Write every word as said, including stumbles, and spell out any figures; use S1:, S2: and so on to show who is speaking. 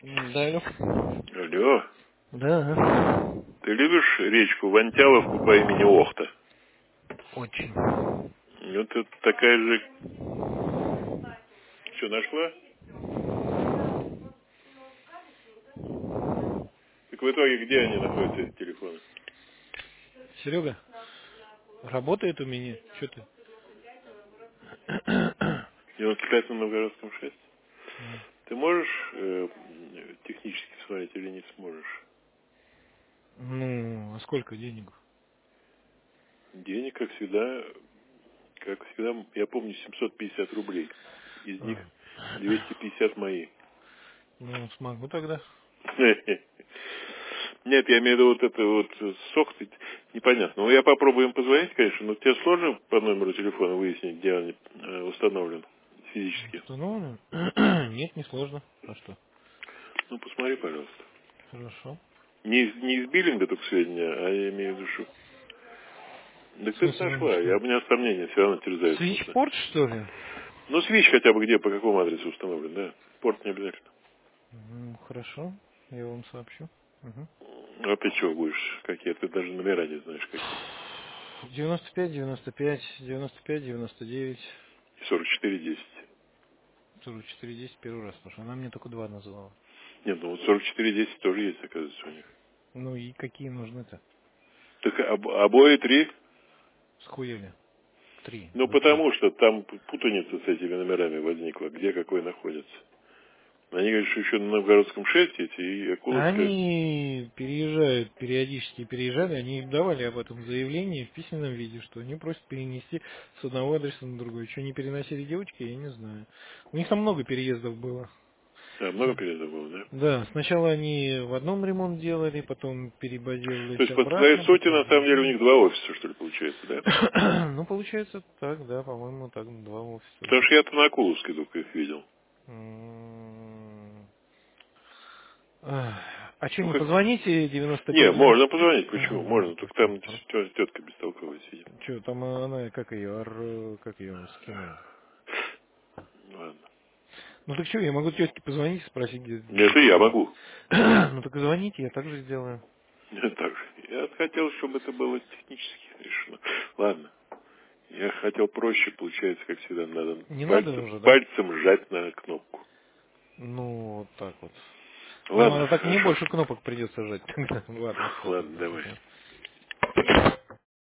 S1: Да, алло.
S2: Алло.
S1: Да.
S2: Ты любишь речку Вантяловку по имени Охта?
S1: Очень.
S2: Вот это такая же... Что, нашла? Так в итоге где они находятся, эти телефоны?
S1: Серега, работает у меня? Что ты?
S2: В девяносто пять на Новгородском шесть.
S1: Ну,
S2: Ты можешь э, технически смотреть или не сможешь?
S1: ну, а сколько денег?
S2: Денег, как всегда, как всегда, я помню, семьсот пятьдесят рублей. Из них
S1: А,
S2: двести пятьдесят мои.
S1: ну, смогу тогда.
S2: Нет, я имею в виду вот это вот сок, непонятно. Ну, я попробую им позвонить, конечно, но тебе сложно по номеру телефона выяснить, где он э, установлен физически?
S1: Установлен? Нет, не сложно. А что?
S2: Ну, посмотри, пожалуйста.
S1: Хорошо.
S2: Не из, не из биллинга только сведения, а я имею в виду, что... Да
S1: В
S2: ты
S1: смысле, ну
S2: нашла, я,
S1: что?
S2: у меня сомнения все равно терзают смутно.
S1: Свитчпорт, что ли?
S2: Ну, свич хотя бы где, по какому адресу установлен, да? Порт не обязательно.
S1: Ну, хорошо. Я вам сообщу. Угу.
S2: А ты чего будешь? Какие? Ты даже номера не знаешь, какие.
S1: девяносто пять, девяносто пять, девяносто пять, девяносто девять,
S2: сорок четыре десять.
S1: сорок четыре десять первый раз, потому что она мне только два называла.
S2: Нет, ну вот сорок четыре десять тоже есть, оказывается, у них.
S1: Ну и какие нужны-то?
S2: Так об- обои три?
S1: Схуяли. Три.
S2: Ну,
S1: Зачем?
S2: потому что там путаница с этими номерами возникла, где какой находится. Они говорят, что еще на Новгородском шесть эти и Акуловская.
S1: Они переезжают, периодически переезжали, они давали об этом заявление в письменном виде, что они просят перенести с одного адреса на другой. Что не переносили девочки, я не знаю. У них там много переездов было.
S2: Да, много переездов было, да?
S1: Да, сначала они в одном ремонт делали, потом
S2: То
S1: перебазировались
S2: есть, по твоей
S1: обратно,
S2: сути,
S1: потом
S2: на
S1: в
S2: самом деле, у
S1: другие.
S2: них два офиса, что ли, получается, да?
S1: Ну, получается так, да, по-моему, так, два офиса,
S2: Потому
S1: да.
S2: что я-то на Акуловской только их видел.
S1: М, ах, А что,
S2: Ну,
S1: не
S2: как...
S1: позвоните девяносто
S2: Не,
S1: пять девяносто?
S2: можно позвонить, почему?
S1: Ага, можно
S2: Можно, только
S1: позвонить.
S2: там тетка бестолковая сидит.
S1: Че, там она, как ее, ар, как ее скинули?
S2: Ладно.
S1: Ну так что, я могу тетке позвонить и спросить, где
S2: Это я
S1: девяносто пять.
S2: могу.
S1: Ну так звоните, я также сделаю.
S2: Так же. Я хотел, чтобы это было технически решено. Ладно. Я хотел проще, получается, как всегда, надо
S1: Не надо
S2: пальцем,
S1: уже, да?
S2: пальцем жать на кнопку.
S1: Ну, вот так вот. Ну,
S2: Ладно,
S1: а так мне
S2: хорошо.
S1: больше кнопок придется жать тогда. Ладно, все
S2: Ладно,
S1: тогда.
S2: давай.
S1: Ага.